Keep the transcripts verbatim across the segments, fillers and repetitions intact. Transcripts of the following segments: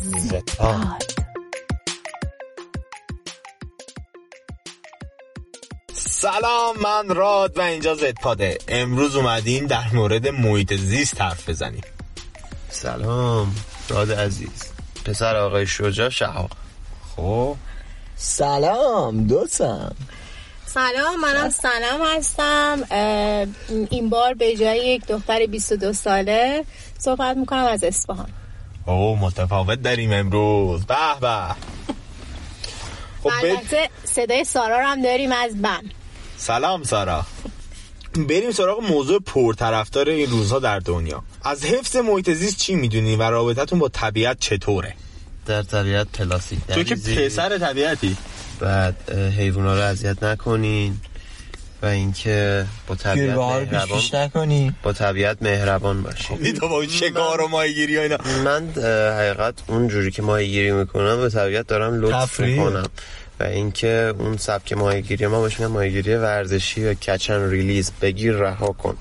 زدپاد. سلام، من راد و اینجا زدپاده. امروز اومدیم در مورد محیط زیست حرف بزنیم. سلام راد عزیز، پسر آقای شجاع شهاب. خب سلام دوستم. سلام، منم سلام هستم. این بار به جای یک دختر بیست و دو ساله صحبت میکنم از اصفهان. اوه متفاوت داریم امروز. به به. خب البته صدای سارا رو هم داریم از بم. سلام سارا. بریم سراغ موضوع پرطرفدار این روزها در دنیا. از حفظ محیط زیست چی میدونی و رابطتون با طبیعت چطوره؟ در طبیعت پلاستیک تو که پسر طبیعتی. بعد حیوونا رو اذیت نکنین و اینکه با طبیعت مهربان نکنین. با طبیعت مهربان باشین. تو با شکار و ماهیگیری و اینا. من حقیقت اون جوری که ماهیگیری میکنم به طبیعت دارم لطف میکنم و اینکه اون سبک ماهیگیری ما باشه ماهیگیری ورزشی و کچن ریلیز، بگیر رها کن.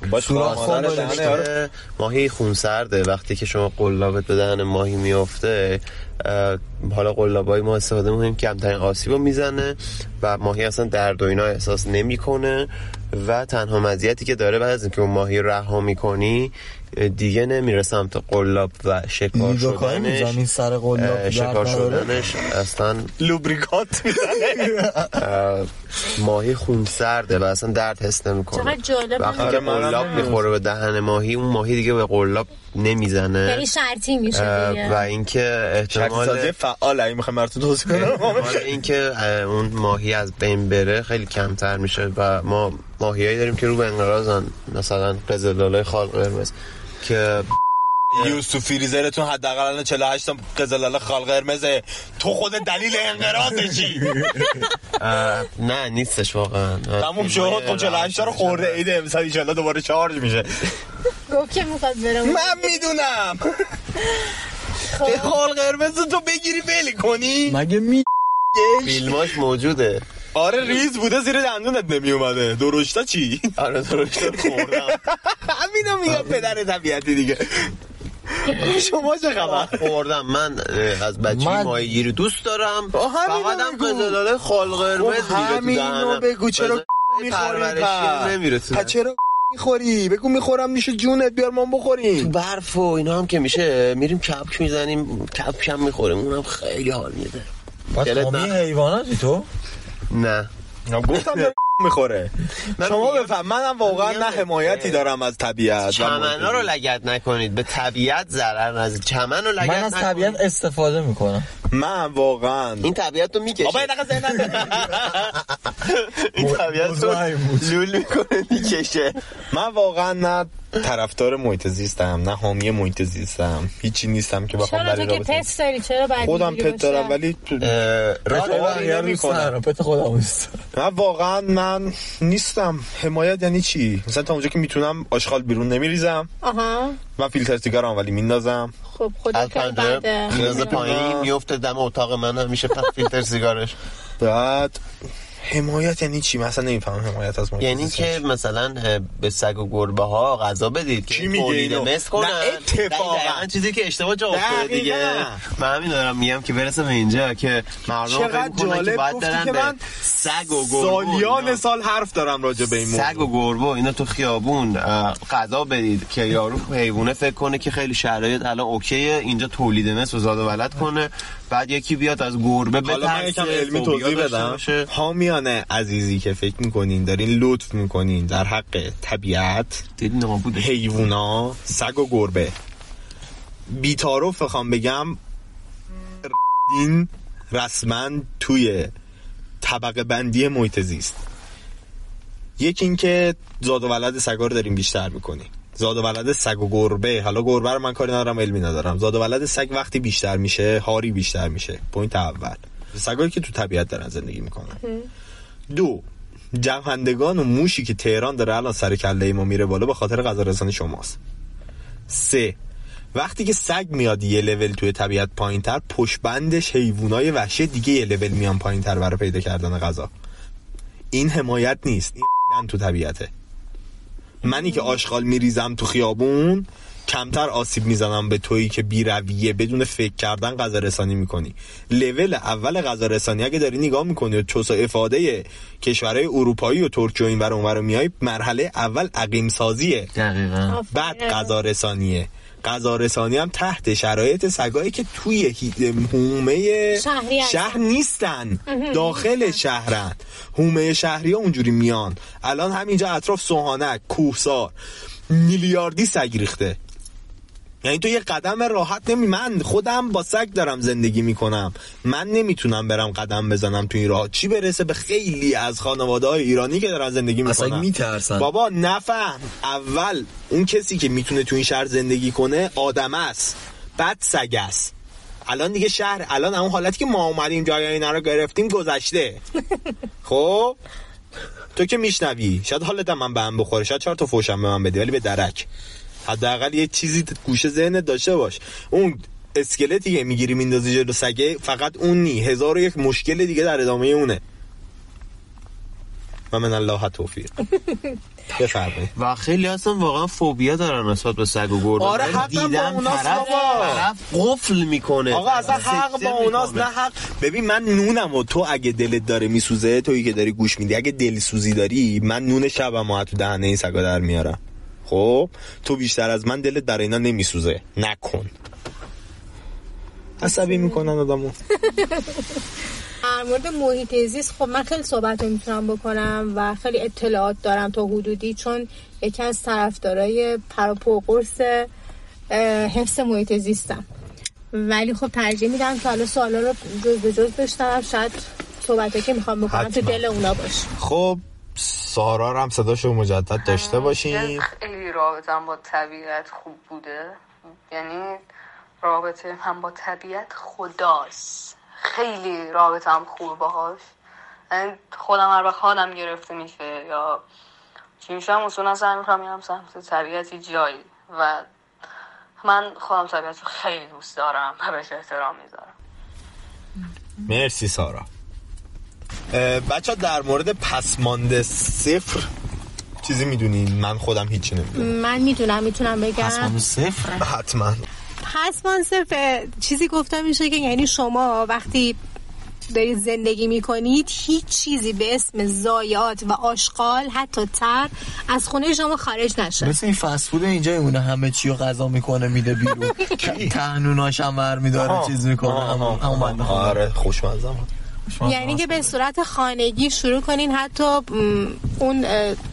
ماهی خونسرده، وقتی که شما قلابت به دهن ماهی میافته، حالا قلابای ما استفاده میکنیم که کمترین آسیبو میزنه و ماهی اصلا درد و اینا احساس نمیکنه و تنها مزیتی که داره بعد از اینکه اون ماهی رها میکنی دیگه نمیره سمت قلاب و شکار شدنش. این سر قلاب شکار شدنش اصلا لوبریکانت میزنه. ماهی خونسرده و اصلا درد حس نمیکنه. چقدر جالب. وقتی که قلاب میخوره به دهن ماهی، اون ماهی دیگه به قلاب نمیزنه، یعنی شرطی میشه دیگه. و اینکه احتمال سازی فعال این میخوام براتون توضیح کنم. احتمال اینکه اون ماهی از بین بره خیلی کمتر میشه و ما ماهیایی داریم که رو به انقراضن، مثلا قزل‌لاله خال قرمز که یوسف فریزرتون حداقل چهل و هشت تا قزل‌لاله خال قرمزه. تو خود دلیل انقراضشی. نه نیستش واقعا. تموم شد. خب چهل و هشت تا رو خورده ایده مثلا ان شاءالله دوباره چارج میشه. گفت که میخواد برم. من میدونم. خال قرمز تو بگیری بلی کنی مگه می فیلماش موجوده. آره ریز بوده زیر دندونت نمی اومده. درشتا چی؟ آره درشتا خوردم. همینو میگم پدر طبیعتی دیگه. شما چه خبر؟ خوردم. من از بچگی ماهیگیری دوست دارم. فقط هم قزل‌لاله خال قرمز میره تو دهنم. همینو بگو چرا میخوری پس؟ چرا میخوری؟ بگو میخورم میشه جونت، بیار ما بخوریم. تو برف و اینا هم که میشه میریم کپک میزنیم، کپک هم میخوریم، اونم خیلی حال میده. بس حامی حیواناتی تو؟ نه گفتم میخوره. شما بفهم. منم واقعا نه حمایتی دارم از طبیعت. چمنا رو لگد نکنید، به طبیعت ضرر نزنید. چمن رو لگد نکنید. من از طبیعت استفاده میکنم. من واقعا این طبیعت رو میکشه. آبا یه دقیقه ذهنم این طبیعت رو لول میکنه میکشه. من واقعا نه طرفدار محیط زیستم نه حامی محیط زیستم، هیچی نیستم که بخوام برای رابطه. چرا تو که پت داری؟ چرا بعد خودم پت دارم ولی رابطه نمیکنم. پت خودم نیست. من واقعا من نیستم. حمایت یعنی چی؟ مثلا تا اونجا که میتونم آشغال بیرون نمیریزم. آها. من فیلتر سیگارم ولی میندازم. خب خدا کنه بعد میندازه پایین میفته دم اتاق من هم میشه فیلتر سیگارش. بعد حمایت یعنی چی؟ مثلا نمیفهمم حمایت از محیط یعنی که مثلا به سگ و گربه ها غذا بدید که تولید مثل کنن. نه اتفاقا چیزی که اشتباه جا افتاده دیگه. من همین دارم میگم که برسه به اینجا که مردم فکر کنن که باید برن به سگ و گربه. سالیان سال حرف دارم راجع به این موضوع. سگ و گربه اینا تو خیابون غذا بدید که یارو حیوانه فکر کنه که خیلی شرایط الان اوکیه اینجا تولید مثل و زاد و ولد کنه، بعد یکی بیاد از گربه بترسه. حالا من یکم علمی توضیح بدم. حامیان عزیزی که فکر میکنین دارین لطف میکنین در حق طبیعت، حیوونا، سگ و گربه، بی‌تعارف بخوام بگم دین رسما توی طبقه بندی محیط زیست. یکی این که زاد و ولد سگا رو داریم بیشتر میکنیم. زاد و ولد سگ و گربه، حالا گربه رو من کاری ندارم، علمی ندارم، زاد و ولد سگ وقتی بیشتر میشه هاری بیشتر میشه. پوینت اول سگایی که تو طبیعت دارن زندگی میکنن. دو، جوندگان و موشی که تهران داره الان سر کله ما میره بالا به خاطر غذا رسانی شماست. سه، وقتی که سگ میاد یه لول توی طبیعت پایینتر، پشت بندش حیوانای وحشی دیگه یه لول میان پایینتر برای پیدا کردن غذا. این حمایت نیست، این تو طبیعته. منی که آشغال میریزم تو خیابون کمتر آسیب میزنم به تویی که بی رویه بدون فکر کردن غذا رسانی میکنی. لول اول غذا رسانی اگه داری نگاه میکنی و توسعه افاده کشورهای اروپایی و ترکیه و اینور و اونور میای، مرحله اول عقیم سازیه، دقیقاً، بعد غذا رسانیه. غذا رسانی هم تحت شرایط سگایی که توی حومه شهر نیستن، داخل شهرن. حومه شهری ها اونجوری میان. الان همینجا اطراف سوهانک، کوهسار میلیاردی سگ ریخته. یعنی تو یه قدم راحت نمی، من خودم با سگ دارم زندگی میکنم، من نمیتونم برم قدم بزنم تو این راه، چی برسه به خیلی از خانواده های ایرانی که دارن زندگی میکنن. اصلا میترسن. بابا نفهم، اول اون کسی که میتونه تو این شهر زندگی کنه آدم است، بعد سگ است. الان دیگه شهر، الان اون حالتی که ما اومدیم جای اینا رو گرفتیم گذشته. خب تو که میشنوی، شاید حالت من به هم بخوره، شاید چهار تا فوشم به من بده، ولی به درک حداقل یه چیزی گوشه ذهنت داشته باش. اون اسکلتی که میگیری میندازی جلو سگه فقط اون نی، هزار و یک مشکل دیگه در ادامه اونه. و من الله توفیق. بفرمایید. و خیلی اصلا واقعا فوبیا دارن نسبت به سگ و گربه. آره حقا با اوناست بابا، طرف قفل میکنه. آقا اصلا حق با اوناست، نه حق. ببین من نونم و تو اگه دلت داره میسوزه، تویی که داری گوش میدی اگه دل سوزی داری، من نون شبم تو دهنه این سگا در میارم. خب تو بیشتر از من دلت در اینا نمیسوزه، نکن. عصبی میکنن آدمو. در مورد محیط زیست خب من خیلی صحبت میتونم بکنم و خیلی اطلاعات دارم تا حدودی، چون یکی از طرفدارای پروپو قرص حفظ محیط زیستم، ولی خب ترجیح میدم که حالا سوالا رو جز به جز بشنوم، شاید صحبتی که میخوام بکنم تو دل اونا باشه. خب سارا رو هم صداشو مجدد داشته باشیم. خیلی رابطم با طبیعت خوب بوده، یعنی رابطه هم با طبیعت خداست، خیلی رابطم خوبه باهاش. یعنی خودم هر وقت حالم گرفته میشه یا چی میشم اصولا سعی میکنم میرم سمت طبیعتی جایی و من خودم طبیعت رو خیلی دوست دارم و بهش احترام میذارم. مرسی سارا. بچه در مورد پسمانده صفر چیزی میدونین؟ من خودم هیچی نمیدونم. من میدونم، میتونم بگم. پسمانده صفر؟ حتما. پسمانده صفر چیزی گفته میشه که یعنی شما وقتی دارید زندگی میکنید هیچ چیزی به اسم ضایعات و آشغال حتی تر از خونه شما خارج نشه. مثل این فست فود اینجا میمونه، همه چی رو غذا میکنه میده بیرون، تهنوناش هم ور میداره چیز میکنه. همون آره خوشمزه. یعنی که به صورت خانگی شروع کنین حتی اون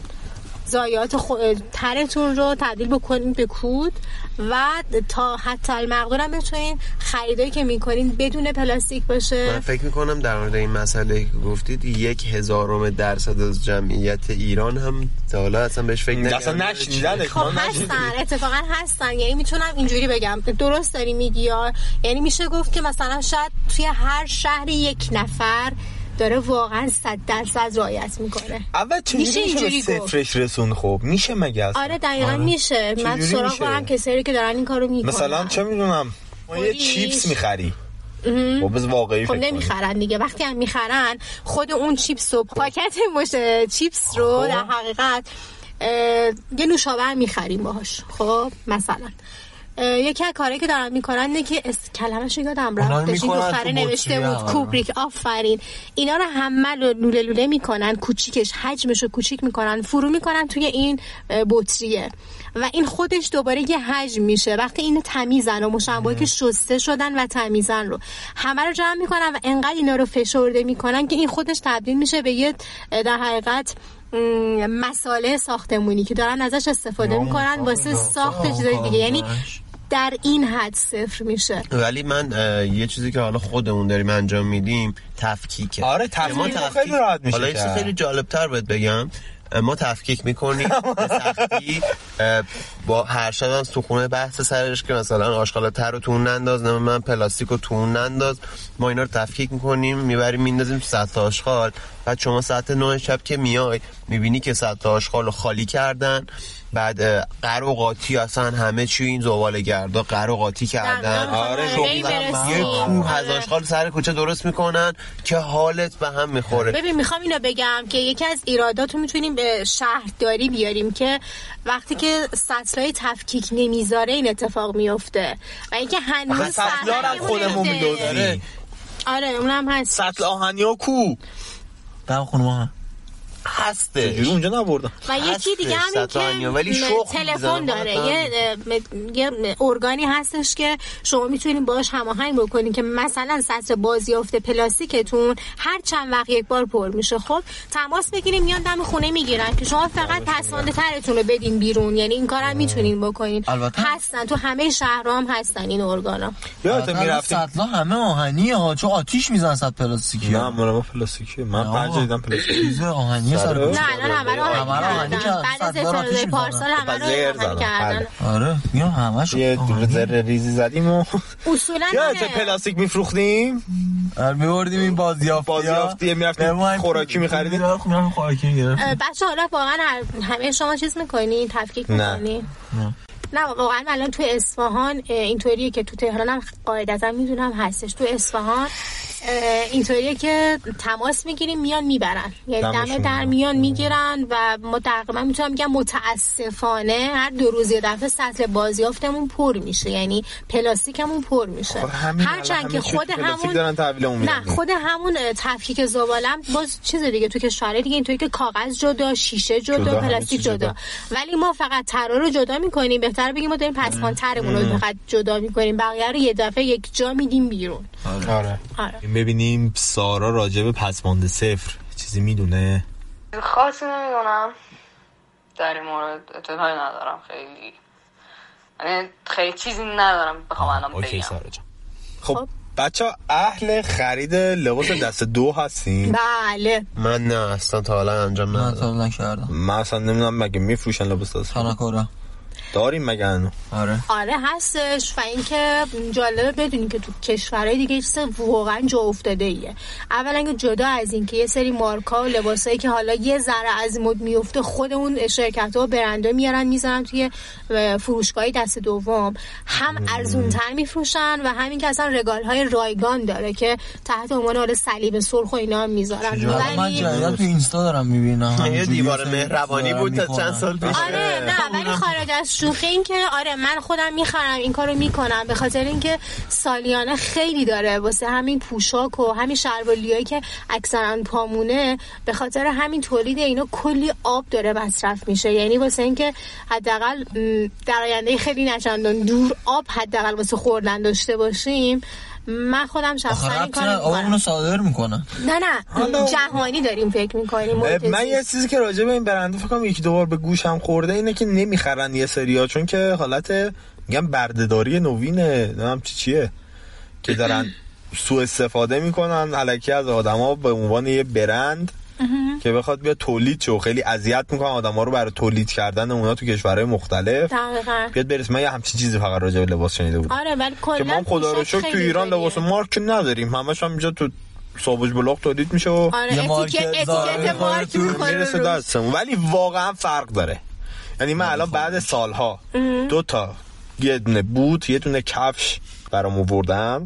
ضایعات خو... ترتون رو تبدیل بکنین به کود و تا حتی المقدور هم بتونین خریدایی که میکنین بدون پلاستیک باشه. من فکر میکنم در مورد این مسئله که گفتید یک هزارم درصد از جمعیت ایران هم تا حالا اصلا بهش فکر نکردن. اصلا نشنیدن. خب هستن، اتفاقا هستن. یعنی میتونم اینجوری بگم، درست داری میگی، یعنی میشه گفت که مثلا شاید توی هر شهری یک نفر داره واقعا صد درصد رعایت میکنه. اول چجوری میشه به صفرش رسون؟ خب میشه مگه اصلا؟ آره دقیقاً آره. میشه. من سراغ دارم کسایی که دارن این کارو میکنن. مثلا چه میدونم ما یه چیپس میخری، خب بز واقعی خب نمیخرن دیگه. وقتی هم میخرن خود اون چیپس و پاکت مشه چیپس رو در حقیقت یه نوشابه میخریم باهاش. خب مثلا یکی از کارهایی که دارن میکنن اینه که اس... کلمه‌شو یادم رفت، داشت این دختره نوشته بود کوبریک، آفرین. اینا رو همه لوله لوله میکنن، کوچیکش حجمشو کوچیک میکنن، فرو میکنن توی این بطریه و این خودش دوباره یه حجم میشه. وقتی اینو تمیزن و مشابهی که شسته شدن و تمیزن رو همه رو جمع میکنن و انقدر اینا رو فشرده میکنن که این خودش تبدیل میشه به یه در حقیقت مساله ساختمونی که دارن ازش استفاده میکنن واسه ساخت چیزای دیگه. یعنی در این حد صفر میشه. ولی من یه چیزی که حالا خودمون داریم انجام میدیم تفکیکه. آره تفکیک خیلی راحت میشه. حالا یه خیلی جالب تر بهت بگم، ما تفکیک میکنیم به سختی با هر شب تو خونه بحث سرش که مثلا آشغال تر رو تو اون ننداز، من پلاستیک رو تو اون ننداز. ما اینا رو تفکیک میکنیم میبریم میندازیم تو سطح آشغال بعد شما ساعت نه شب که میای میبینی که سطل آشغال رو خالی کردن، بعد قر و قاطی اصلا همه چی این زباله‌گردا قر و قاطی کردن. آره یه کوه از آشغال سر کوچه درست میکنن که حالت به هم میخوره. ببین میخوام اینو بگم که یکی از ایراداتو میتونیم به شهرداری بیاریم که وقتی که سطلای تفکیک نمیذاره این اتفاق میفته و اینکه هنوز سطلا رو خودمون میدوزیم. آره اونم هست. سطل آهنی و کو دم خونه ما هسته چجوری اونجا نبردم. و یکی دیگه هم این که تلفن داره، یه یه ارگانی هستش که شما میتونید باهاش هماهنگ بکنین که مثلا سطل بازیافت پلاستیکتون هر چند وقت یک بار پر میشه، خب تماس بگیرین میان دم خونه میگیرن که شما فقط پسمانده ترتون رو بدین بیرون. یعنی این کارم میتونین بکنین. هستن تو همه شهرها هم هستن این ارگانا. یادت میرفتیم سطلا همه آهنی ها، چون آتیش میزنن سطل پلاستیکی. نه من پلاستیکی من پنج دیدم پلاستیکی آهنی سر نه نه همه رو آهنی کردن. بعد از اطلاع پارسال همه رو آهنی کردن. آره میام همش یه ذره ریزی زدیم و اصولا یادت پلاستیک میفروختیم، میبردیم این بازیافت بازیافتی میرفتیم خوراکی میخریدیم. خوراکی میگرفتیم. بچه حالا واقعا همه شما چیز میکنین تفکیک میکنین؟ نه نه واقعا الان تو اصفهان اینطوریه که تو تهران هم قاعدتا میدونم هستش. تو اصفهان اینطوریه که تماس میگیریم میان میبرن، یعنی دم در میان میگیرن و ما تقریبا میتونم بگم متاسفانه هر دو روز یه دفعه سطل بازیافتمون پر میشه، یعنی پلاستیکمون پر میشه. هرچند که خود همون نه خود همون تفکیک زبالم باز چیز دیگه تو کشورهای دیگه اینطوری که کاغذ جدا، شیشه جدا، جدا پلاستیک جدا. جدا ولی ما فقط ترا رو جدا میکنیم. بهتره بگیم ما داریم پسمان ترمون رو فقط جدا میکنیم، بقیه رو یه دفعه یک جا میدیم بیرون. آره آره ببینیم سارا راجع به پسمانده صفر چیزی میدونه؟ خاصی نمیدونم در این مورد، اطلاعی ندارم خیلی، یعنی خیلی چیزی ندارم بخوام الان بگم. اوکی سارا جان. خب بچه ها اهل خرید لباس دست دو هستین؟ بله. من نه اصلا تا حالا انجام ندادم. من تا حالا نکردم. من اصلا نمیدونم مگه میفروشن لباس دست دو؟ تنکورا داریم مگه انو؟ آره آره هستش. و اینکه جالبه بدونی که تو کشورهای دیگه چیز واقعا جا افتاده ایه. اولا که جدا از این که یه سری مارکا و لباسایی که حالا یه ذره از مد میفته خود اون شرکت‌ها و برندها میارن میذارن توی فروشگاه دست دوم، هم ارزون‌تر میفروشن و همین که اصلا رگال‌های رایگان داره که تحت عنوان حالا صلیب سرخ و اینا هم میذارن. ولی من جدیدا تو اینستا دارم میبینم یه دیوار مهربانی بود تا چند سال پیش. آره نه ولی خارج از شوخی این که آره من خودم میخرم این کارو میکنم به خاطر اینکه سالیانه خیلی داره واسه همین پوشاک و همین شلواریایی که اکثرا پامونه، به خاطر همین تولید اینا کلی آب داره مصرف میشه. یعنی واسه اینکه حداقل در آینده خیلی نچندان دور آب حداقل واسه خوردن داشته باشیم، من خودم شخصا این کارو میکنم. آبونو صادر میکنن. نه نه جهانی داریم فکر میکنیم. من یه چیزی که راجع به این برنده فکر کنم یکی دو بار به گوشم خورده اینه که نمیخرن یه سریا، چون که حالت میگم بردهداری نوینه، نمیدونم چی چیه که دارن سوء استفاده میکنن الکی از آدما به عنوان یه برند که بخواد بیا تولید چه. خیلی اذیت میکنن آدما رو برای تولید کردن اونا تو کشورهای مختلف. دقیقاً. بیاد برسه. من یه همچین چیزی فقط راجع به لباس شنیده بودم. آره ولی کلا که ما خدا رو شکر تو ایران لباس مارک نداریم، همش هم اینجا تو سابوج بلاغ تولید میشه و آره اتیکت اتیکت مارک میرسه دستمون. ولی واقعا فرق داره. یعنی من الان بعد سالها دو تا یه دونه بوت یه دونه کفش برام آوردم،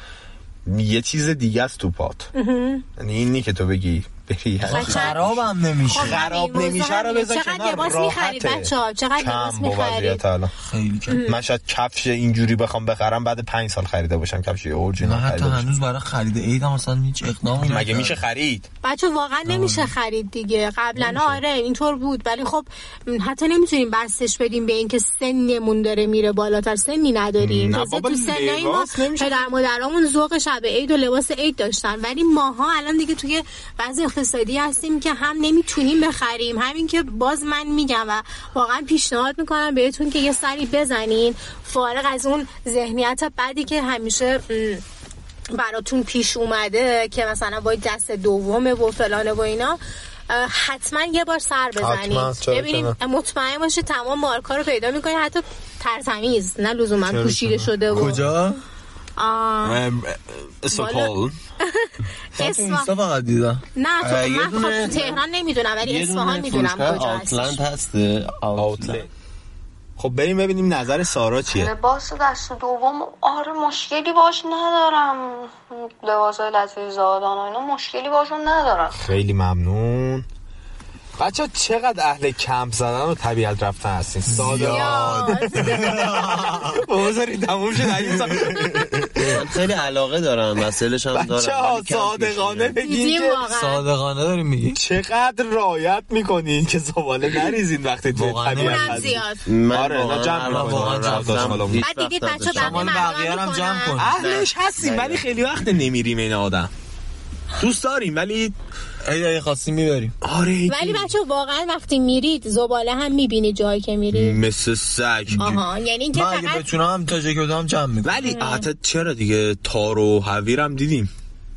یه چیز دیگه است تو پات. یعنی اینی که تو بگی بری خراب هم نمیشه. خراب نمیشه رو بذار کنار. لباس می‌خرید بچه‌ها؟ چقدر لباس می‌خرید؟ خیلی کم. من شاید کفش اینجوری بخوام بخرم بعد پنج سال خریده باشم کفش اورجینال. حتی هنوز برای خرید عید هم اصلا هیچ اقدامی نکردم. مگه میشه خرید؟ بچه واقعا نمیشه خرید دیگه. قبلا آره اینطور بود ولی خب حتی نمیتونیم بسش بدیم به اینکه سنمون داره میره بالاتر. سنی نداریم. تازه تو سنای ما پدر مادرامون ذوق شب عید و لباس عید داشتن، ولی ماها الان دیگه توی بعضی اقتصادی هستیم که هم نمیتونیم بخریم. همین که باز من میگم و واقعا پیشنهاد میکنم بهتون که یه سری بزنین فارغ از اون ذهنیت بعدی که همیشه براتون پیش اومده که مثلا باید دست دومه و فلانه و اینا. حتما یه بار سر بزنید ببینیم، مطمئن باشه تمام مارکا رو پیدا میکنید، حتی ترتمیز نه لزوما پوشیده شده. و کجا؟ استکهلم اصفهان فقط دیدم. نه تو من خب تو تهران نمیدونم ولی اصفهان میدونم کجاست. آوتلند هست. آوتلند. خب بریم ببینیم نظر سارا چیه. لباس دست دوم آره مشکلی باش ندارم، لباس لطفی زادان و اینا مشکلی باشون ندارم. خیلی ممنون. بچه چقدر اهل کمپ زدن و طبیعت رفتن هستین؟ زیاد. بذارید تموم شد این سال. خیلی علاقه دارم مسئله‌ش هم دارم. بچه ها صادقانه بگین که صادقانه داریم میگی چقدر رعایت میکنین که زباله نریزین وقتی توی طبیعت هستین. آره اینا جمع میکنین. بعد دیدید بچه بقیه هم جمع کن. اهلش هستیم ولی خیلی وقت نمیریم این آدم. دوست داریم ولی اگه خواستیم میبریم. آره ولی بچه واقعا وقتی میرید زباله هم میبینید جایی که میرید مثل سگ. آها یعنی اینکه فقط من اگه بتونم تا جایی که بتونم جمع میکنم. ولی حتی چرا دیگه تار و حویرم دیدیم.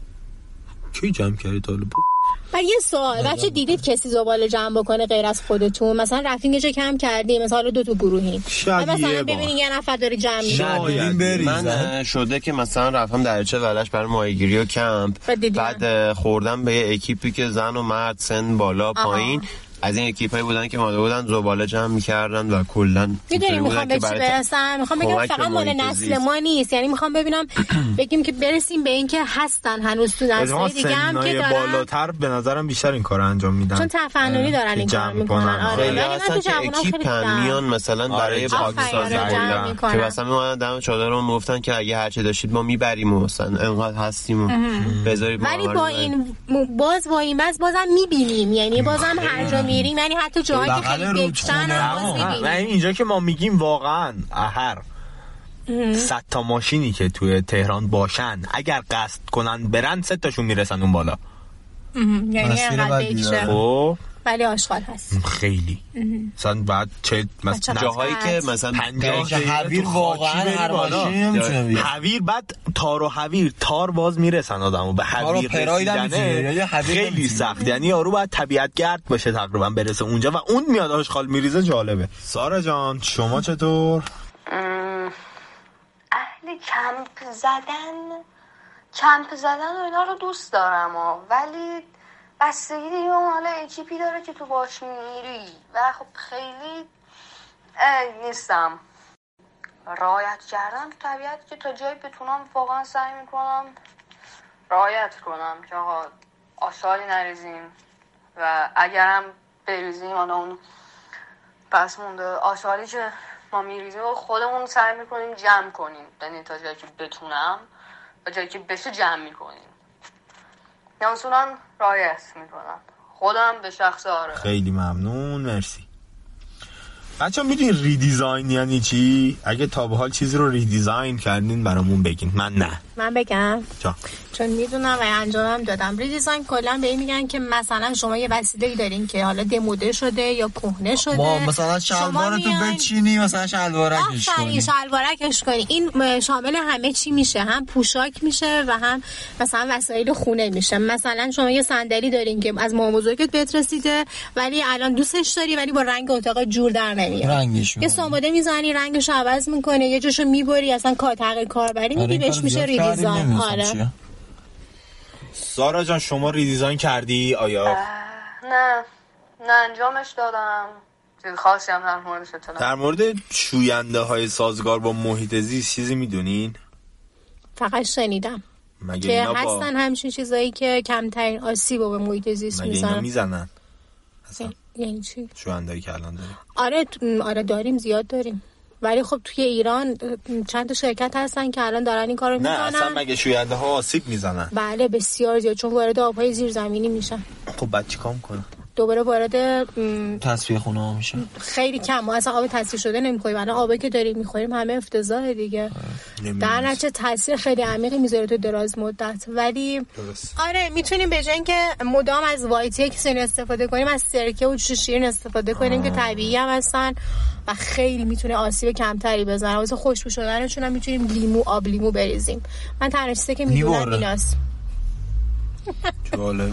کی جمع کردی تالو؟ ولی یه سوال بچه دیدید کسی زباله جمع بکنه غیر از خودتون؟ مثلا رفتین یه جا کم کردیم مثلا دو تا گروهین مثلا ببینین یه نفر داره جمع میکنه. من شده که مثلا رفتم درچه ولش برای ماهیگیری و کمپ بعد خوردم به یه اکیپی که زن و مرد سن بالا پایین از این اکیپایی بودن که ماده بودن زباله جمع می‌کردن و کلاً می‌دونی میخوام به چی برسم. میخوام بگم فقط مال نسل ما نیست، یعنی میخوام ببینم بگیم که برسیم به این که هستن هنوز تو نسل دیگه هم که دارن بالاتر به نظرم بیشتر این کارو انجام میدن چون تفننی دارن این کار میکنن. آره خیلی اصلا که اکیپ میان مثلا برای پاکسازی که مثلا میومدن دم چادرمون میگفتن که اگه هر چی داشتید ما میبریم و مثلا انقدر هستیم و بذارید. ولی با این باز با این باز بازم میبینیم، یعنی بازم هر جا میریم، یعنی حتی جاهایی که خیلی بکشن هم باز میبینیم. نه اینجا که ما میگیم واقعا هر صد تا ماشینی که توی تهران باشن اگر قصد کنن برن سه تاشون میرسن اون بالا. یعنی انقدر بکشه خب ولی آشغال هست خیلی. مثلا بعد چه مثلا جاهایی که مثلا پنجاه حویر واقعا هر ماشین نمیتونه حویر بعد تار و حویر تار باز میرسن آدمو به حویر رسیدن خیلی سخت، یعنی یارو باید طبیعت گرد باشه تقریبا برسه اونجا و اون میاد آشغال میریزه. جالبه. سارا جان شما چطور؟ اهل کمپ زدن کمپ زدن و اینا رو دوست دارم ها. ولی بستگی دیگه اون حالا اکیپی داره که تو باش میری و خب خیلی نیستم رعایت کردن تو طبیعت که تا جایی بتونم واقعا سعی میکنم رعایت کنم که آقا آشغالی نریزیم و اگرم بریزیم حالا اون پس مونده آشغالی که ما میریزیم و خودمون سعی میکنیم جمع کنیم، یعنی تا جایی که بتونم و جایی که بشه جمع میکنیم یا اصولا رعایت میکنم خودم به شخص. آره خیلی ممنون مرسی. بچه میدونی ریدیزاین یعنی چی؟ اگه تا به حال چیزی رو ریدیزاین کردین برامون بگین. من نه. من بگم چا؟ چون میدونم و انجامم دادم. ریدیزاین کلا به این میگن که مثلا شما یه وسیله‌ای دارین که حالا دموده شده یا کهنه شده، ما مثلا شلوارتو بچینی مثلا شلوارکش کنی شلوارکش کنی. این شامل همه چی میشه، هم پوشاک میشه و هم مثلا وسایل خونه میشه. مثلا شما یه صندلی دارین که از مامان بزرگت بهت رسیده ولی الان دوستش داری ولی با رنگ اتاق جور در نمیاد، رنگش یه ساماده میزنی رنگش عوض میکنه، یه جاشو میبری اصلا تغییر کاربری میدی بهش میشه ریدیزاین. آره. سارا جان شما ریدیزاین کردی آیا؟ نه نه انجامش دادم. چیز خاصی هم در موردش اطلاع. در مورد شوینده های سازگار با محیط زیست چیزی میدونین؟ فقط شنیدم که با... هستن همچین چیزایی که کمترین آسیب رو به محیط زیست میزنن. مگه میزنن؟ یعنی چی؟ شوینده‌ای که الان داریم. آره آره داریم، زیاد داریم. ولی خب توی ایران چند تا شرکت هستن که الان دارن این کارو میکنن. نه اصلا مگه شوینده ها آسیب میزنن؟ بله بسیار زیاد، چون وارد آبهای زیرزمینی میشن. خب بعد چیکار میکنن؟ دوباره وارد تصفیه خونه ها میشن. خیلی کم، ما اصلا آب تصفیه شده نمیخوریم، الان آبی که داریم میخوریم همه افتضاحه دیگه. در نتیجه تاثیر خیلی عمیقی میذاره تو دراز مدت. ولی درست. آره میتونیم به جای اینکه مدام از وایت اکسن استفاده کنیم از سرکه و جوش شیرین استفاده کنیم آه. که طبیعی هم هستن و خیلی میتونه آسیب کمتری بزنه. واسه خوشبو شدنشون هم میتونیم لیمو آب لیمو بریزیم. من تنها چیزی که میدونم ایناست. جالب.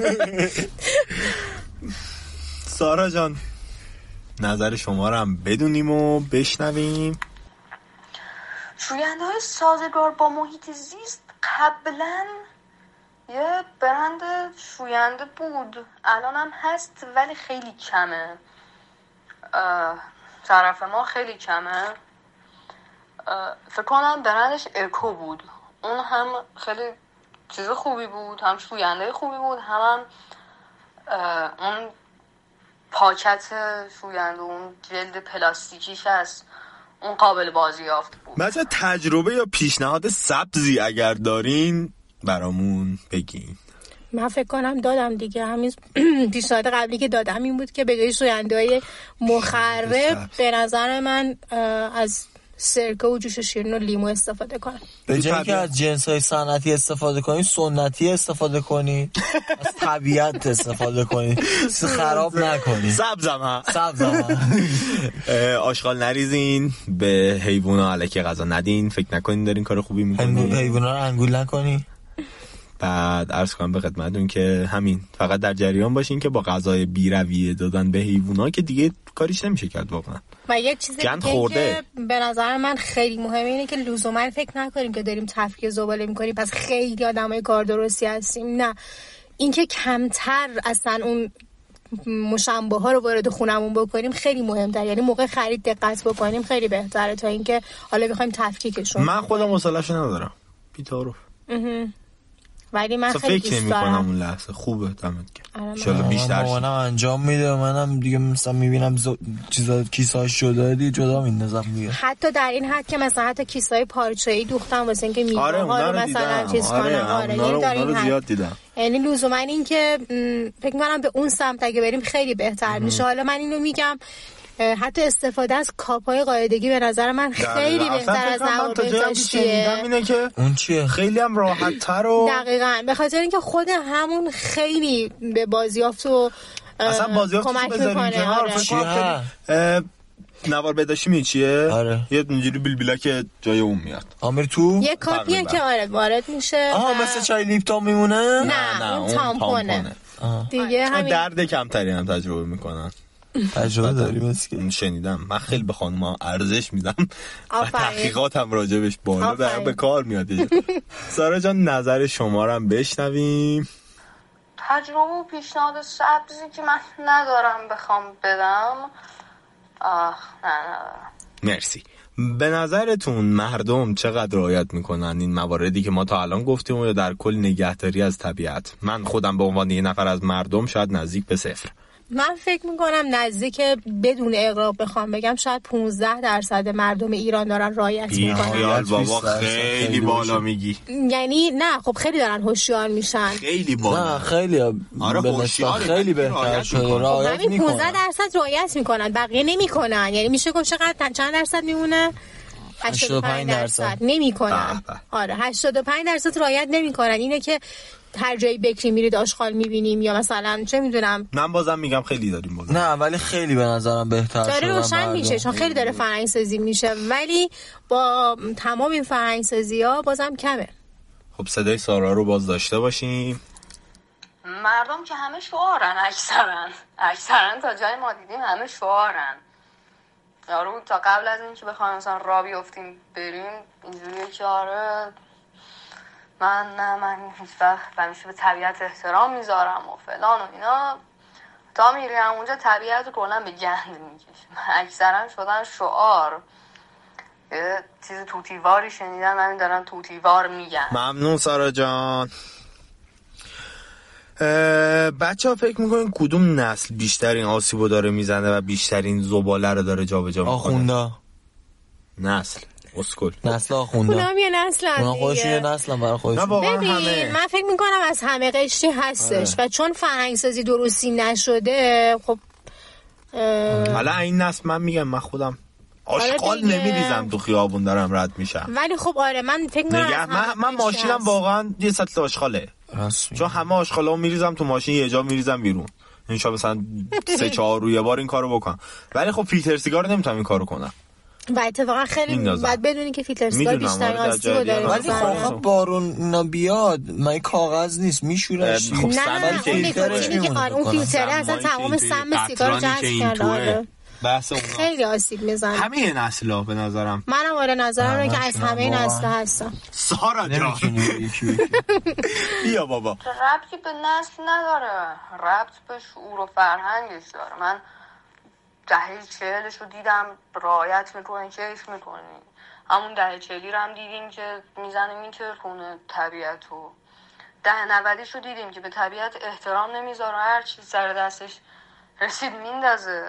سارا جان نظر شما رو هم بدونیم و بشنویم. شوینده های سازگار با محیط زیست قبلا یه برند شوینده بود، الان هم هست ولی خیلی کمه، طرف ما خیلی کمه. فکر کنم برندش اکو بود، اون هم خیلی چیز خوبی بود، هم شوینده خوبی بود، هم, هم اون پاکت شوینده، اون جلد پلاستیکیش هست، اون قابل بازیافت بود. مثلا تجربه یا پیشنهاد سبزی اگر دارین برامون بگین. من فکر کنم دادم دیگه، همین پیشنهاد قبلی که دادم این بود که به جای شوینده‌های مخرب به نظر من از سرکه و جوش شیرین و لیمو استفاده کنم. به جایی که از جنس‌های صنعتی استفاده کنی سنتی استفاده کنی، از طبیعت استفاده کنی، خراب نکنی. سبزم ها سبزم آشغال نریزین، به حیوونا الکی غذا ندین، فکر نکنین دارین کار خوبی میکنین، حیوونا رو انگول نکنی. بعد عرض کنم به خدمتتون که همین، فقط در جریان باشین که با غذای بی‌رویه دادن به حیوونا که دیگه کاریش نمیشه کرد واقعا. و یک چیز دیگه که به نظر من خیلی مهمه اینه که لزوما فکر نکنیم که داریم تفکیک زباله میکنیم پس خیلی آدمای کار درستی هستیم. نه، اینکه کمتر اصلا اون مشنبه ها رو وارد خونمون بکنیم خیلی مهم‌تره، یعنی موقع خرید دقت بکنیم خیلی بهتره تا اینکه حالا بخوایم تفکیکشون. من خودم حوصله‌شو ندارم بی‌تعارف، ولی من خیلی فکر نمی‌کنم اون لحظه خوبه دمت گرم. ان شاءالله بیشتر منم انجام میده، منم دیگه مثلا میبینم ز... چیزا کیسه‌اش شده دی جدا میندازم دیگه. حتی در این حد که مثلا حتی کیسه‌های پارچه‌ای دوختم واسه اینکه میوه آره ها رو مثلا چیز کنم. آره, آره. یعنی در این حد دیدم. یعنی لزوما این که فکر می‌کنم به اون سمت اگه بریم خیلی بهتر میشه. حالا من اینو میگم حتی استفاده از کاپای قاعدگی به نظر من خیلی بهتر از نوار بهداشتیه. اینه که اون چیه خیلی هم راحت‌تر و دقیقاً به خاطر اینکه خود همون خیلی به بازیافت و اصلا بازیافت کمک میکنه. آره. نوار بهداشتی می چیه؟ آره. یه اونجوری بیلبیلا که جای اون میاد. آمر تو؟ یه کاپیه که آره وارد میشه. آها مثل چای لیپتون میمونه؟ نه, نه اون تامپونه. دیگه همین درد کمتری هم تجربه میکنن. تجربه داری مسکی؟ شنیدم. من خیلی به خانم‌ها ارزش میدم و تحقیقاتم راجبش بالا در به کار میاد. سارا جان نظر شما رو هم بشنویم. تجربه و پیشنهاد سبزی که من ندارم بخوام بدم. آه نه ندارم. مرسی. به نظرتون مردم چقدر رعایت میکنن این مواردی که ما تا الان گفتیم یا در کل نگهداری از طبیعت؟ من خودم به عنوان یه نفر از مردم شاید نزدیک به صفر. من فکر میکنم نزدیک بدون اغراق بخوام بگم شاید پانزده درصد مردم ایران دارن رعایت میکنن. بیخیال بابا خیلی بالا میگی. یعنی نه خب خیلی دارن هوشیار میشن. خیلی بالا. نه خیلی آره هوشیار خیلی بهتر شده رعایت میکنن. پانزده درصد رعایت میکنن بقیه نمیکنن. یعنی میشه گفت چقدر چند درصد میمونه؟ هشتاد و پنج درصد نمیکنن. آره هشتاد و پنج درصد رعایت نمیکنن. اینه که هر جایی بکری میرید آشغال میبینیم یا مثلا چه میدونم. من بازم میگم خیلی داریم بازم. نه ولی خیلی به نظرم بهتر شده. داره روشن میشه چون خیلی داره فرهنگ سازی میشه ولی با تمام این فرهنگ سازی ها بازم کمه. خب صدای سارا رو باز داشته باشیم. مردم که همه شعارن اکثرا اکثرا تا جای ما دیدیم همه شعارن. یارو تا قبل از این که بخوایم مثلا راه بیافتیم بریم اینجوریه که آره من نه من هیچ وقت همیشه به طبیعت احترام میذارم و فلان و اینا. تا میریم اونجا طبیعت رو کلا به گند میکشیم. اکثرا شدن شعار. یه چیز توتیواری شنیدن همین دارن توتیوار میگن. ممنون سارا جان. بچه ها فکر میکنین کدوم نسل بیشترین آسیبو داره میزنه و بیشترین زباله رو داره جا به جا میکنه؟ آخوندا. نسل اسکول نسل آخوندا. اونم یه نسل هم دیگه. خودش یه نسل هم برای خودش. ببین من فکر میکنم از همه قشری هستش آره. و چون فرهنگ سازی درستی نشده خب حالا این نسل من میگم من خودم آشغال نمیریزم تو خیابون دارم رد میشم. ولی خب آره من فکر میکنم من من ماشینم واقعا یه سطل آشغاله. چون همه آشغالا رو میریزم تو ماشین یه جا میریزم بیرون. این شب مثلا سه چهار روی بار این کارو بکنم. ولی خب فیلتر سیگار نمیتونم این کارو کنم. و اتفاقا خیلی بعد بدونی که فیلتر سیگار بیشتر آسیب داره. ولی خب بارون اینا بیاد من کاغذ نیست میشورش. خب نه اون فیلترش میگه اون فیلتره اصلا تمام سم سیگار رو جذب کرده. بحث اونا خیلی آسیب میزنه همه نسل‌ها به نظرم. منم آره نظرم اینه که از همه نسل‌ها هستم. سارا جان بیا بابا. ربطی به نسل نداره، ربط به شعور و فرهنگش داره. من دهه چهلش رو دیدم رعایت میکنه، کیف میکنی. همون دهه چهلی رو هم دیدیم که میزنه میترکونه طبیعت رو. دهه نودیش رو دیدیم که به طبیعت احترام نمیذاره، هر چیز سر دستش رسید میندازه.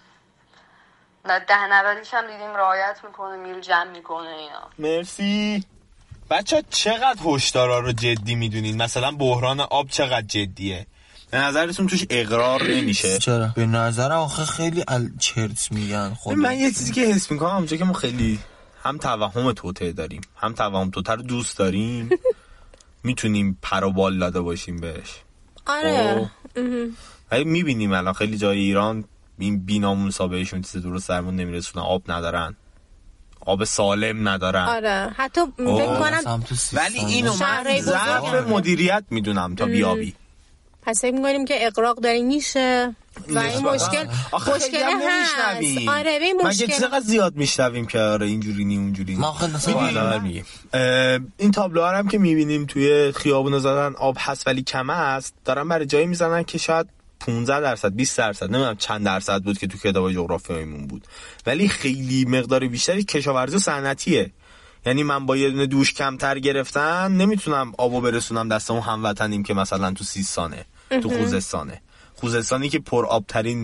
دهه نودیش هم دیدیم رعایت میکنه، میل جمع میکنه اینا. مرسی. بچه چقدر هشدارا رو جدی میدونین؟ مثلا بحران آب چقدر جدیه؟ به نظرتون توش اقرار نمیشه؟ چرا؟ به نظرم آخه خیلی ال... چرت میگن. خب من یه چیزی که حس میکنم اونجا که ما خیلی هم توهم توته داریم، هم توهم توته رو دوست داریم، میتونیم پر و بال داده باشیم بهش. آره. ولی میبینیم الان خیلی جای ایران این بی‌ناموسا بهشون چیز درست درمون نمیرسونه، آب ندارن، آب سالم ندارن. آره حتی فکر کنم ولی اینو من ضعف مدیریت میدونم تا بیابی. پس فکر می‌کنیم که اقراق داره میشه و این مشکل مشکل هست. آره به مشکل مگه چقدر زیاد میشنویم که آره اینجوری نی اونجوری ما خیلی میگیم. این تابلوها هم که میبینیم توی خیابون زدن آب هست ولی کم است، دارن برای جایی میزنن که شاید پانزده درصد بیست درصد نمیدونم چند درصد بود که تو کتاب جغرافیاییمون بود، ولی خیلی مقدار بیشتری کشاورزی و صنعتیه. یعنی من با یه دونه دوش کمتر گرفتن نمیتونم آبو برسونم دست اون هموطنیم که مثلا تو سیستانه، تو خوزستانه، خوزستانی که پر آب ترین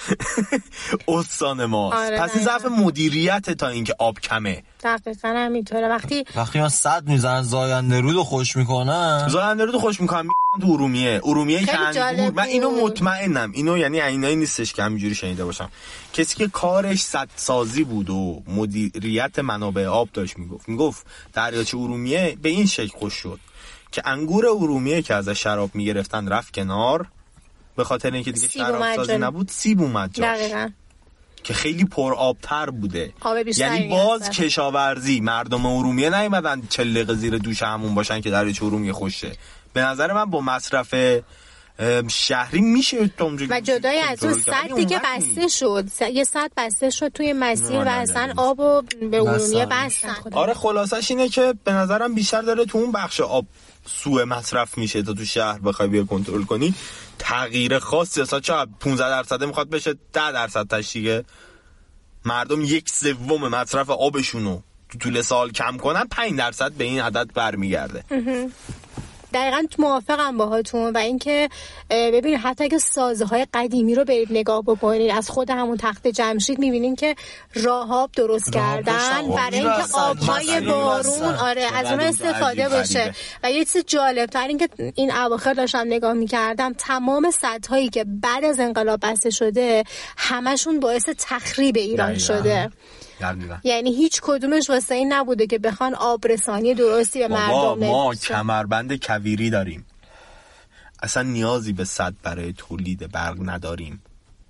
استان ماست. آره پس این ضعف مدیریت تا اینکه آب کمه. دقیقاً همینطوره. وقتی وقتی من صد میزنن زاینده رودو خوش میکنن، زاینده رودو خوش میکنن تو ارومیه، ارومیه که انگور، من اینو مطمئنم، اینو یعنی عینایی نیستش که همینجوری شنیده باشم، کسی که کارش سدسازی بود و مدیریت منابع آب داشت میگفت میگفت دریاچه ارومیه به این شکل خوش شد که انگور ارومیه که ازش شراب میگرفتن رفت کنار، به خاطر اینکه دیگه شراب سازی نبود سیب اومد جاش. دقیقاً. که خیلی پر آبتر بوده. یعنی باز کشاورزی مردم ارومیه نیومدن چهل دقیقه زیر دوش همون باشن که دریاچه ارومیه خوشه. به نظر من با مصرف شهری میشه و جدای از اون سدی که بسته شد، یه سد بسته شد توی مسیر و اصلا آبو به ارومیه بستن. آره خلاصش اینه که به نظرم بیشتر داره تو اون بخش آب سوء مصرف میشه تا تو شهر بخوای بیا کنترل کنی. تغییر خاصی اصلا چه پانزده درصد میخواد بشه ده درصد تاش دیگه. مردم یک سوم مصرف آبشونو تو طول سال کم کنن، پنج درصد به این عدد برمیگرده. دقیقاً موافقم باهاتون. و اینکه ببینید حتی اگه سازهای قدیمی رو برید نگاه بکنید، از خود همون تخت جمشید میبینین که راهاب درست کردن برای اینکه آبهای بارون آره از اون استفاده بشه. و یه چیز جالب تر این که این اواخر داشتم نگاه میکردم، تمام سدهایی که بعد از انقلاب بسته شده همشون باعث تخریب ایران شده. یعنی هیچ کدومش واسه این نبوده که بخوان آبرسانی درستی به مردم بدن. ما کمربند کویری داریم، اصلا نیازی به سد برای تولید برق نداریم،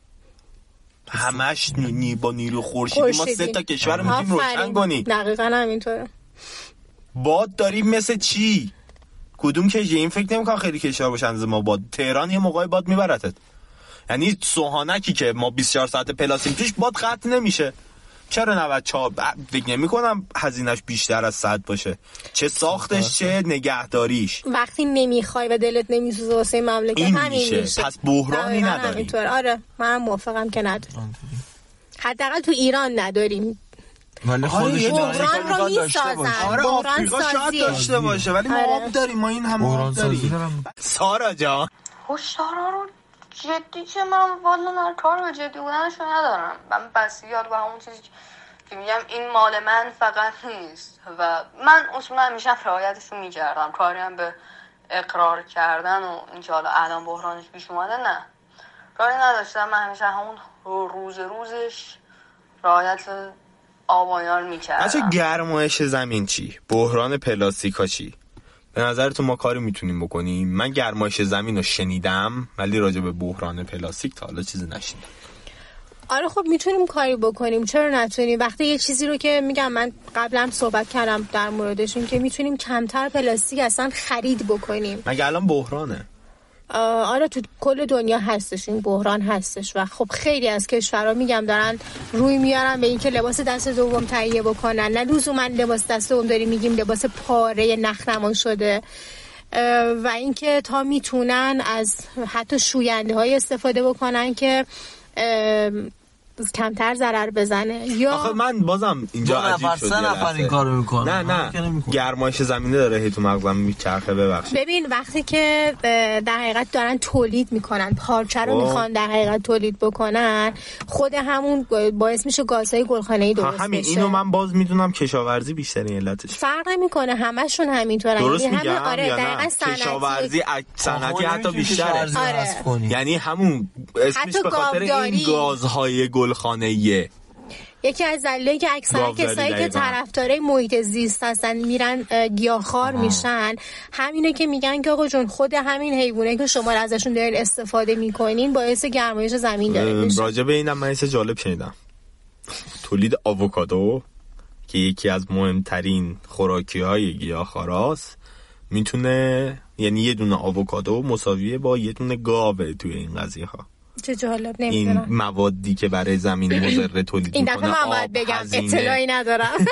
همش نی با نیرو خورشیدی ما سه تا کشور میتونیم روشن کنیم. دقیقاً همینطوره. باد داریم مثل چی؟ کدوم کشور؟ این فکر نمی‌کنم خیلی کشور باشن از ما باد. تهران یه موقعی باد میبرتت، یعنی سوهانکی که ما بیست و چهار ساعت پلاسیم توش باد قطع نمیشه. چرا نود چهار فکر نمی کنم هزینه‌اش بیشتر از صد باشه، چه ساختش چه نگهداریش. وقتی نمیخوای و دلت نمیسوزه واسه مملکت همین میشه. پس بحرانی نداریم. آره من موافقم که نداریم، حداقل تو ایران نداریم. ولی خودش بحران رو میسازن. آره آفریقا شاید داشته باشه ولی ما آب داریم، ما این هم آب داریم. سارا جان هشدارا رو جدی که من والا کار به جدی بودنشو ندارم. من بسیار به همون چیزی که میگم این مال من فقط نیست و من اصولا همیشه رعایتشو میکردم، کاری هم به اقرار کردن و اینکه حالا الان بحرانش پیش اومده نه کاری نداشتم. من همیشه همون روز روزش رعایت آبایان میکردم. اصلا گرمایش زمین چی؟ بحران پلاستیکا چی؟ به نظرتون ما کاری میتونیم بکنیم؟ من گرمایش زمین رو شنیدم ولی راجع به بحران پلاستیک تا حالا چیزی نشیدم. آره خب میتونیم کاری بکنیم، چرا نتونیم؟ وقتی یه چیزی رو که میگم من قبلا صحبت کردم در موردشون که میتونیم کمتر پلاستیک اصلا خرید بکنیم. مگه الان بحرانه؟ آره تو کل دنیا هستش این بحران هستش و خب خیلی از کشورها میگم دارن روی میارن به اینکه لباس دست دوم تهیه بکنن. نه لزوما لباس دست دوم داریم میگیم لباس پاره نخنما شده و اینکه تا میتونن از حتی شوینده های استفاده بکنن که کمتر ضرر بزنه. یا آخه من بازم اینجا عجیب شد سه نفر این کارو میکنه. نه نه گرمایش زمینه داره هی تو مغزم میچرخه. ببخشید ببین وقتی که در حقیقت دارن تولید میکنن پارچه رو میخوان در حقیقت تولید بکنن خود همون باعث میشه گازهای گلخانه‌ای درست بشه. همین اینو من باز میدونم کشاورزی بیشترین علتش. فرق نمیکنه همشون همینطورن. درست یعنی میگم آره دقیقاً کشاورزی صنعتی حتی بیشتره. آره. یعنی همون اسمش به خاطر این گازهای گلخانه‌ایه. یکی از دلایلی که اکثر کسایی که طرفدارای محیط زیست هستن میرن گیاهخوار میشن همینه که میگن که آقا جون خود همین حیوانایی که شما ازشون دارین استفاده میکنین باعث گرمایش زمین داره میشه. راجع به اینم من یه جالب شنیدم. تولید آووکادو که یکی از مهمترین خوراکی‌های گیاهخواراست میتونه یعنی یه دونه آووکادو مساویه با یه دونه گاوه توی این قضیه ها. چه جالب. نمیدونم این موادی که برای زمین مضر تولید میکنه. این دفعه من باید بگم اطلاعی ندارم.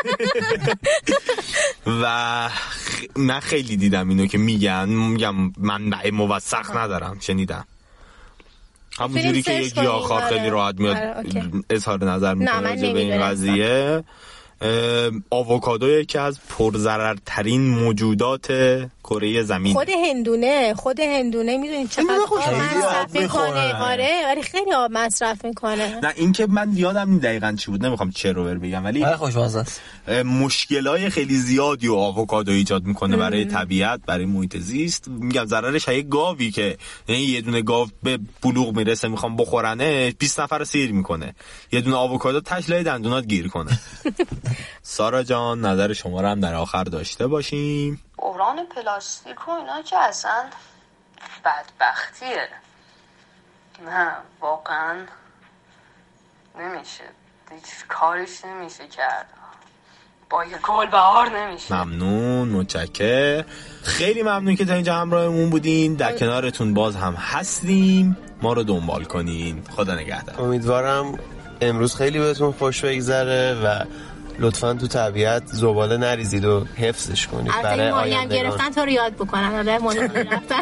و من خیلی دیدم اینو که میگن میگم منبع موثق ندارم شنیدم همونجوری که یک گیاهخوار خیلی راحت میاد اظهار نظر میکنه راجع به این قضیه. آووکادو یکی از پرضررترین موجودات کره زمین. خود هندونه خود هندونه میدونید چقدر آب مصرف میکنه. آره آره خیلی آب مصرف میکنه. نه این که من یادم نی دقیقاً چی بود نمیخوام چه رو بگم ولی خوشمزه است. مشکلای خیلی زیادی و آووکادو ایجاد میکنه برای طبیعت برای محیط زیست. میگم ضررش یه گاوی که یعنی یه دونه گاو به بلوغ میرسه میخوام بخورنه بیست نفر رو سیر میکنه. یه دونه آووکادو تش لای دندونات گیر کنه. سارا جان نظر شما رو هم در آخر داشته باشیم. بحران پلاستیک و اینا که اصلا بدبختیه. نه واقعا نمیشه هیچ کارش نمیشه کرد. با یه گل بهار نمیشه. ممنون متشکرم. خیلی ممنون که تا اینجا همراهمون بودین. در کنارتون باز هم هستیم. ما رو دنبال کنین. خدا نگهدار. امیدوارم امروز خیلی بهتون خوش بگذره و لطفاً تو طبیعت زباله نریزید و حفظش کنید برای آیندگان. گرفتن تو رو یاد بکنن. آره ماهی گرفتن.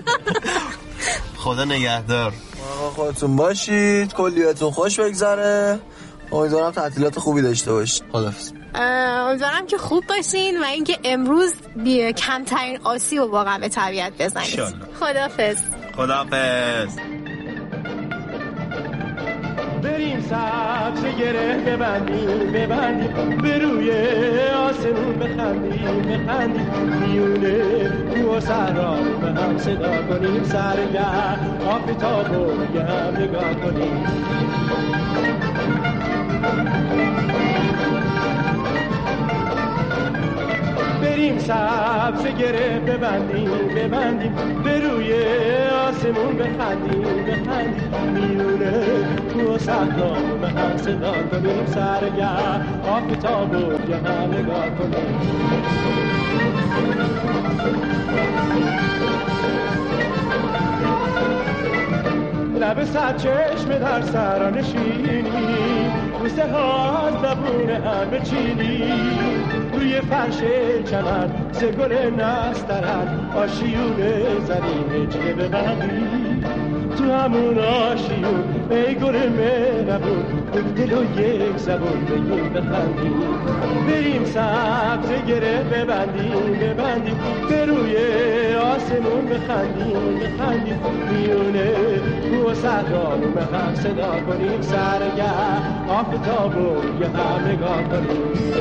خدا نگهدار. خودتون باشید. کلیاتون خوش بگذره. امیدوارم تعطیلات خوبی داشته باشید. خداحافظ. امیدوارم که خوب باشین و اینکه امروز بی کمترین آسیب واقعا به طبیعت بزنید. خداحافظ. خداحافظ. بریم سبز گره ببندیم ببندیم به روی آسمون بخندیم بخندیم میونه کو و صحرا به هم صدا کنیم سرگرم آفتاب رو به هم نگاه کنیم بریم سبز گره ببندیم ببندیم به روی آسمون بخندیم بخندیم میونه تو صحرا به هم صدا کنیم سرگرم آفتاب رو به هم نگاه کنیم لب سرچشمه در سرانشینی بوسه ها از زبون هم بچینی روی فرش چمن ز گل نسترن آشیون زمین جه ببندی تو همون آشیون ای گل مهربون یک دل و یک زبون بگیم بخندیم بریم سبز گره ببندیم ببندیم به روی آسمون بخندیم بخندیم میونه کو و صحرا رو به هم صدا کنیم سرگرم آفتاب رو یه هم نگاه کنیم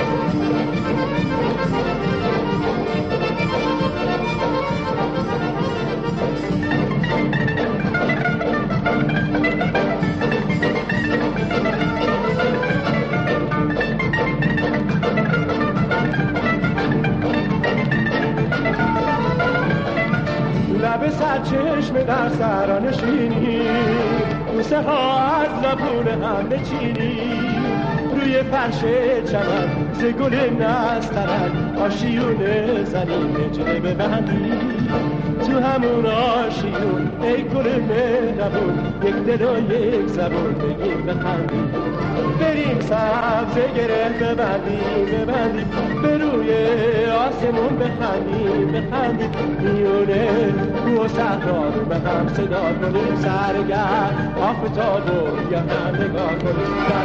لب سرچشمه در سرانشینی بوسه ها از لبون هم بچینی روی فرش چمن ز گل نسترن آشیونه زنیم جنه ببندیم تو همون آشیون ای گل مهربون یک دل و یک زبون بگیم بخندیم بریم سبزه گره ببندیم ببندیم به روی آسمون بخندیم بخندیم میونه رو صحرا به هم صدا کنیم سرگرد آفتاب و یا هم نگاه کنیم